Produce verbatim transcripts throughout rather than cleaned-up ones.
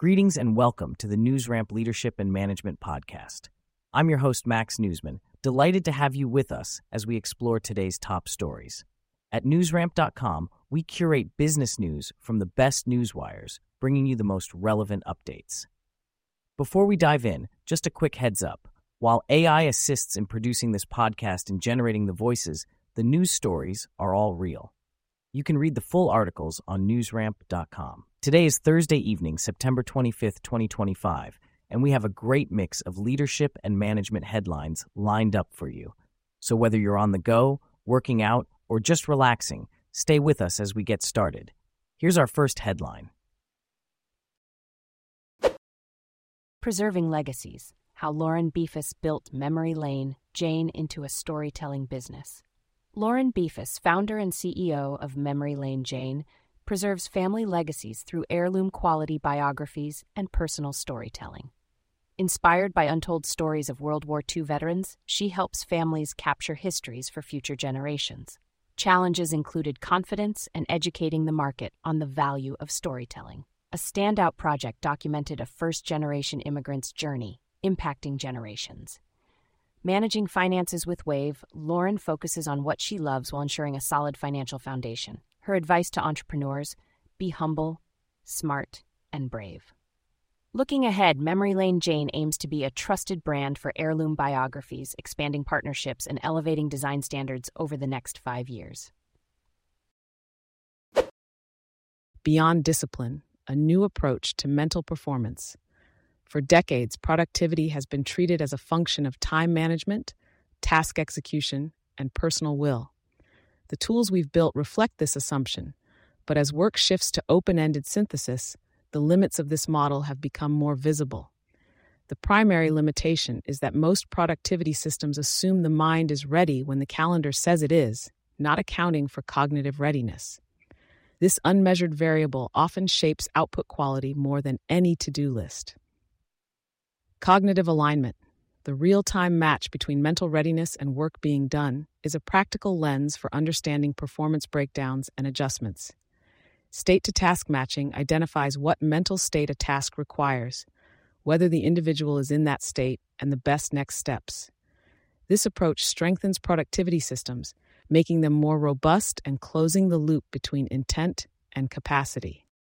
Greetings and welcome to the NewsRamp Leadership and Management Podcast. I'm your host, Max Newsman, delighted to have you with us as we explore today's top stories. At newsramp dot com, we curate business news from the best newswires, bringing you the most relevant updates. Before we dive in, just a quick heads up. While A I assists in producing this podcast and generating the voices, the news stories are all real. You can read the full articles on newsramp dot com. Today is Thursday evening, September twenty-fifth, twenty twenty-five, and we have a great mix of leadership and management headlines lined up for you. So whether you're on the go, working out, or just relaxing, stay with us as we get started. Here's our first headline. Preserving Legacies: How Lauren Beefus Built Memory Lane Jane into a Storytelling Business. Lauren Beefus, founder and C E O of Memory Lane Jane, preserves family legacies through heirloom-quality biographies and personal storytelling. Inspired by untold stories of World War Two veterans, she helps families capture histories for future generations. Challenges included confidence and educating the market on the value of storytelling. A standout project documented a first-generation immigrant's journey, impacting generations. Managing finances with Wave, Lauren focuses on what she loves while ensuring a solid financial foundation. Her advice to entrepreneurs: be humble, smart, and brave. Looking ahead, Memory Lane Jane aims to be a trusted brand for heirloom biographies, expanding partnerships and elevating design standards over the next five years. Beyond Discipline, a new approach to mental performance. For decades, productivity has been treated as a function of time management, task execution, and personal will. The tools we've built reflect this assumption, but as work shifts to open-ended synthesis, the limits of this model have become more visible. The primary limitation is that most productivity systems assume the mind is ready when the calendar says it is, not accounting for cognitive readiness. This unmeasured variable often shapes output quality more than any to-do list. Cognitive alignment, the real-time match between mental readiness and work being done, is a practical lens for understanding performance breakdowns and adjustments. State-to-task matching identifies what mental state a task requires, whether the individual is in that state, and the best next steps. This approach strengthens productivity systems, making them more robust and closing the loop between intent and capacity.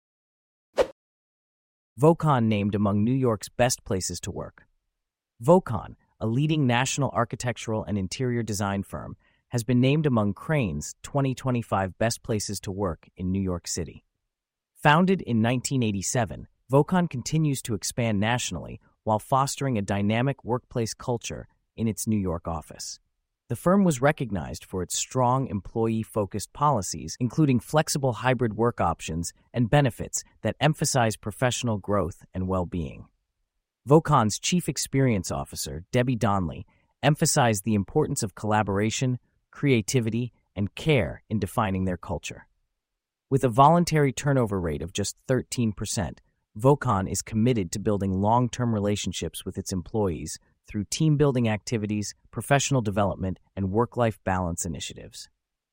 Vocon named among New York's best places to work. Vocon, a leading national architectural and interior design firm, has been named among Crain's twenty twenty-five Best Places to Work in New York City. Founded in nineteen eighty-seven, Vocon continues to expand nationally while fostering a dynamic workplace culture in its New York office. The firm was recognized for its strong employee-focused policies, including flexible hybrid work options and benefits that emphasize professional growth and well-being. Vocon's Chief Experience Officer, Debbie Donnelly, emphasized the importance of collaboration, creativity, and care in defining their culture. With a voluntary turnover rate of just thirteen percent, Vocon is committed to building long-term relationships with its employees through team-building activities, professional development, and work-life balance initiatives.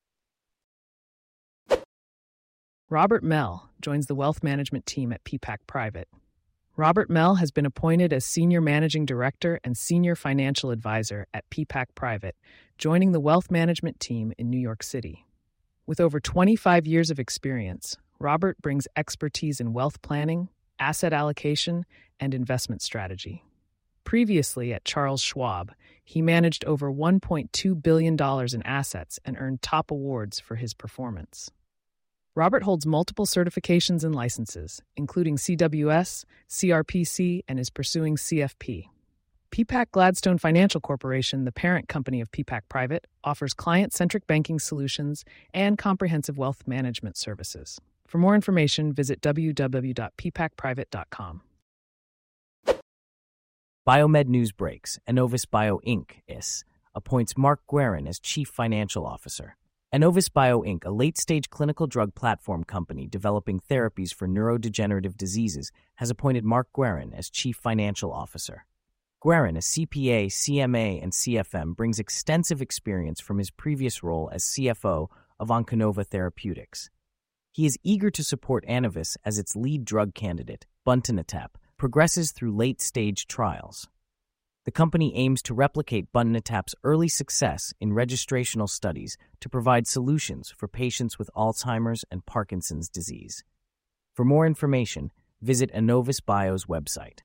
Robert Mell joins the wealth management team at P PAC Private. Robert Mell has been appointed as Senior Managing Director and Senior Financial Advisor at P PAC Private, joining the wealth management team in New York City. With over twenty-five years of experience, Robert brings expertise in wealth planning, asset allocation, and investment strategy. Previously at Charles Schwab, he managed over one point two billion dollars in assets and earned top awards for his performance. Robert holds multiple certifications and licenses, including C W S, C R P C, and is pursuing C F P. P PAC Gladstone Financial Corporation, the parent company of P PAC Private, offers client-centric banking solutions and comprehensive wealth management services. For more information, visit w w w dot p pac private dot com. Biomed News breaks. Enovis Bio Incorporated I S appoints Mark Guerin as Chief Financial Officer. Enovis Bio Incorporated, a late-stage clinical drug platform company developing therapies for neurodegenerative diseases, has appointed Mark Guerin as Chief Financial Officer. Guerin, a C P A, C M A, and C F M, brings extensive experience from his previous role as C F O of Onconova Therapeutics. He is eager to support Enovis as its lead drug candidate, buntanetap, progresses through late-stage trials. The company aims to replicate buntanetap's early success in registrational studies to provide solutions for patients with Alzheimer's and Parkinson's disease. For more information, visit Annovis Bio's website.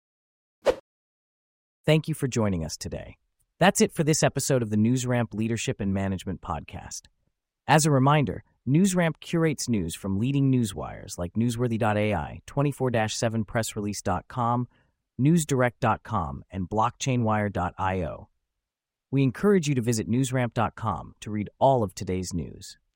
Thank you for joining us today. That's it for this episode of the NewsRamp Leadership and Management Podcast. As a reminder, NewsRamp curates news from leading newswires like Newsworthy dot A I, twenty-four seven press release dot com, newsdirect dot com, and blockchainwire dot io. We encourage you to visit newsramp dot com to read all of today's news.